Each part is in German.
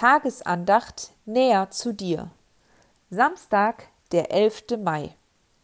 Tagesandacht näher zu dir. Samstag, der 11. Mai.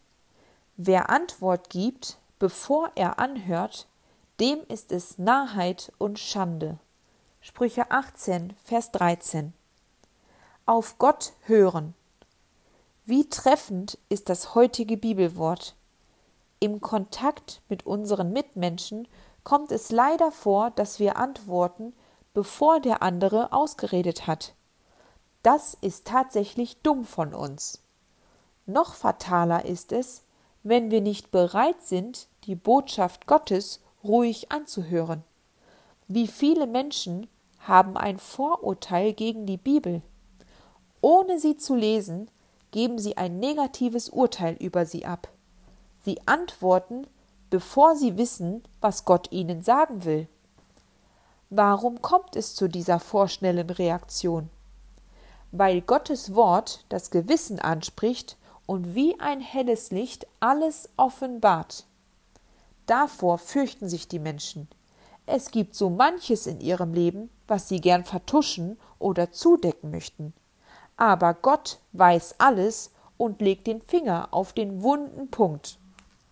Wer Antwort gibt, bevor er anhört, dem ist es Narrheit und Schande. Sprüche 18, Vers 13. Auf Gott hören. Wie treffend ist das heutige Bibelwort. Im Kontakt mit unseren Mitmenschen kommt es leider vor, dass wir antworten, bevor der andere ausgeredet hat. Das ist tatsächlich dumm von uns. Noch fataler ist es, wenn wir nicht bereit sind, die Botschaft Gottes ruhig anzuhören. Wie viele Menschen haben ein Vorurteil gegen die Bibel. Ohne sie zu lesen, geben sie ein negatives Urteil über sie ab. Sie antworten, bevor sie wissen, was Gott ihnen sagen will. Warum kommt es zu dieser vorschnellen Reaktion? Weil Gottes Wort das Gewissen anspricht und wie ein helles Licht alles offenbart. Davor fürchten sich die Menschen. Es gibt so manches in ihrem Leben, was sie gern vertuschen oder zudecken möchten. Aber Gott weiß alles und legt den Finger auf den wunden Punkt.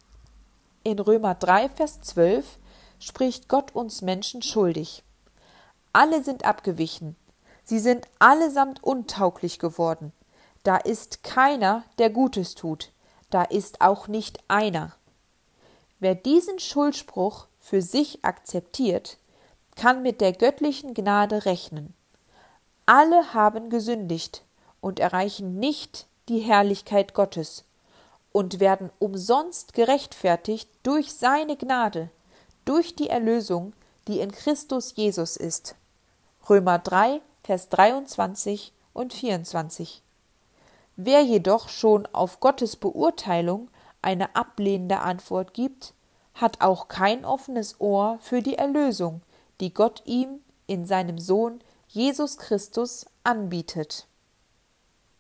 In Römer 3, Vers 12 spricht Gott uns Menschen schuldig. Alle sind abgewichen, sie sind allesamt untauglich geworden. Da ist keiner, der Gutes tut, da ist auch nicht einer. Wer diesen Schuldspruch für sich akzeptiert, kann mit der göttlichen Gnade rechnen. Alle haben gesündigt und erreichen nicht die Herrlichkeit Gottes und werden umsonst gerechtfertigt durch seine Gnade, durch die Erlösung, die in Christus Jesus ist. Römer 3, Vers 23 und 24. Wer jedoch schon auf Gottes Beurteilung eine ablehnende Antwort gibt, hat auch kein offenes Ohr für die Erlösung, die Gott ihm in seinem Sohn Jesus Christus anbietet.